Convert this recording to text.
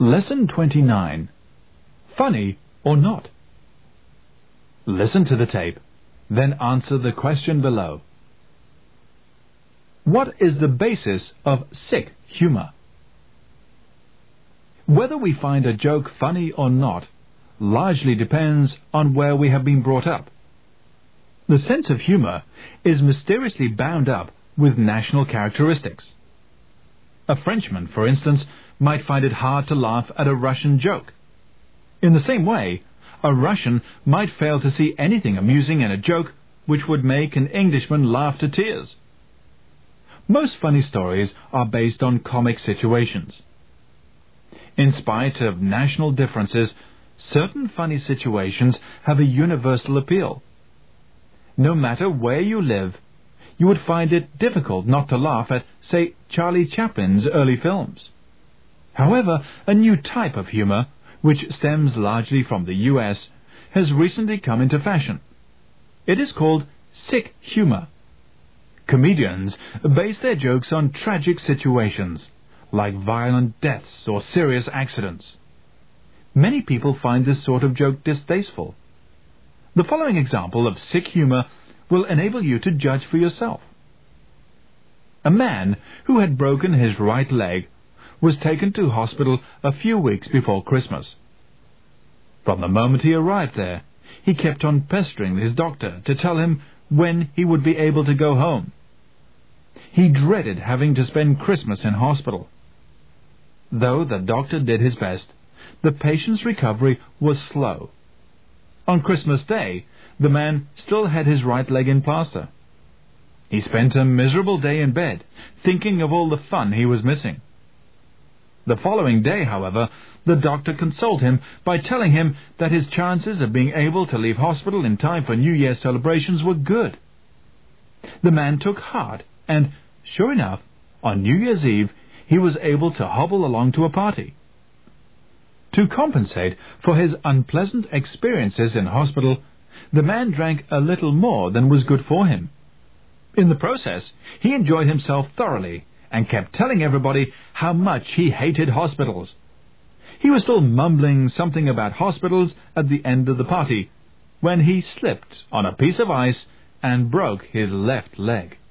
Lesson 29. Funny or not? Listen to the tape, then answer the question below. What is the basis of sick humor? Whether we find a joke funny or not largely depends on where we have been brought up. The sense of humor is mysteriously bound up with national characteristics. A Frenchman, for instance, might find it hard to laugh at a Russian joke. In the same way, a Russian might fail to see anything amusing in a joke which would make an Englishman laugh to tears. Most funny stories are based on comic situations. In spite of national differences, certain funny situations have a universal appeal. No matter where you live, you would find it difficult not to laugh at, say, Charlie Chaplin's early films. However, a new type of humor, which stems largely from the US, has recently come into fashion. It is called sick humor. Comedians base their jokes on tragic situations, like violent deaths or serious accidents. Many people find this sort of joke distasteful. The following example of sick humor will enable you to judge for yourself. A man who had broken his right leg was taken to hospital a few weeks before Christmas. From the moment he arrived there, he kept on pestering his doctor to tell him when he would be able to go home. He dreaded having to spend Christmas in hospital. Though the doctor did his best, the patient's recovery was slow. On Christmas Day, the man still had his right leg in plaster. He spent a miserable day in bed, thinking of all the fun he was missing. The following day, however, the doctor consoled him by telling him that his chances of being able to leave hospital in time for New Year's celebrations were good. The man took heart, and, sure enough, on New Year's Eve, he was able to hobble along to a party. To compensate for his unpleasant experiences in hospital, the man drank a little more than was good for him. In the process, he enjoyed himself thoroughly and kept telling everybody how much he hated hospitals. He was still mumbling something about hospitals at the end of the party when he slipped on a piece of ice and broke his left leg.